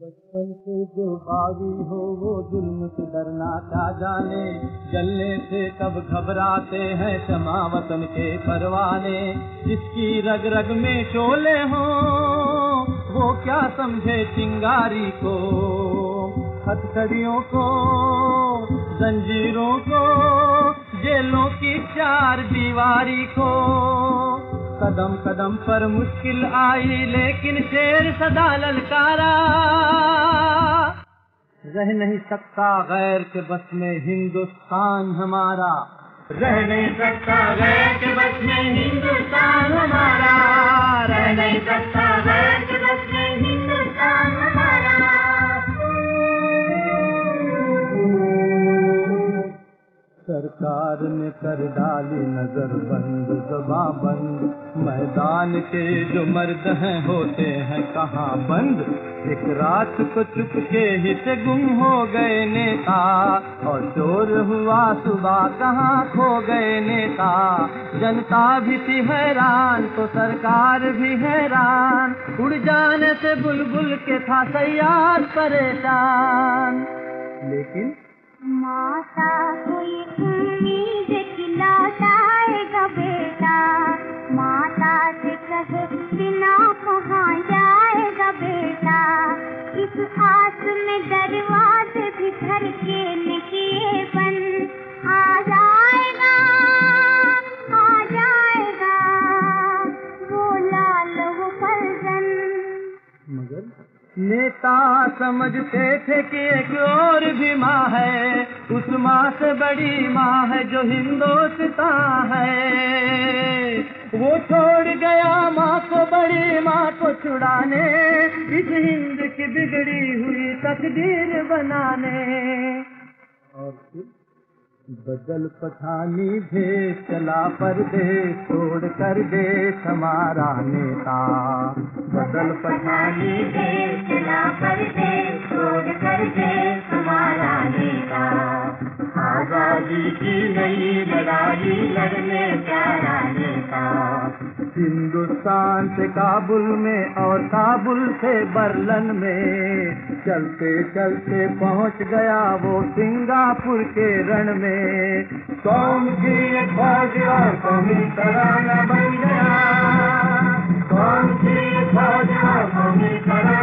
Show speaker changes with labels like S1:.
S1: बचपन से जो बागी हो वो जुल्म से डरना क्या जाने, जलने से कब घबराते हैं शमा वतन के परवाने। जिसकी रग रग में शोले हो वो क्या समझे चिंगारी को, हथकड़ियों को, जंजीरों को, जेलों की चार दीवारी को। कदम कदम पर मुश्किल आई लेकिन शेर सदा ललकारा। रह नहीं सकता गैर के बस में हिंदुस्तान हमारा, रह नहीं सकता गैर के बस में हिंदुस्तान हमारा, रह नहीं सकता गैर के बस में हिंदुस्तान हमारा। सरकार ने कर डाली नजर बंद, ज़बां बंद, मैदान के जो मर्द हैं होते हैं कहाँ बंद। एक रात को चुपके ही से गुम हो गए नेता, और चोर हुआ सुबह कहाँ खो गए नेता। जनता भी थी हैरान तो सरकार भी हैरान, उड़ जाने से बुलबुल के था सयार परेशान। लेकिन
S2: माता कोई उम्मीद कि लौटाएगा बेटा, माता से कहे बिना कहाँ जाएगा बेटा। इस आस में दरवाजे भी घर के निकिए बंद, आ जाएगा वो लाल वो फर्जन।
S1: मगर नेता समझते थे कि एक और भी माँ है, उस माँ से बड़ी माँ है जो हिंदुस्तान है। वो छोड़ गया माँ को बड़ी माँ को छुड़ाने, इस हिंद की बिगड़ी हुई तकदीर बनाने। और फिर बदल पठानी भेष चला परदेश छोड़ कर देश हमारा नेता। बदल पठानी भेष चला परदेश छोड़ कर देश हमारा नेता। आजादी की नई लड़ाई लड़ने प्यारा नेता। हिंदुस्तान से काबुल में और काबुल से बर्लिन में, चलते चलते पहुंच गया वो सिंगापुर के रण में। कौम की एक फौज और कौमी तराना बन गया, कौम की एक फौज और कौमी तराना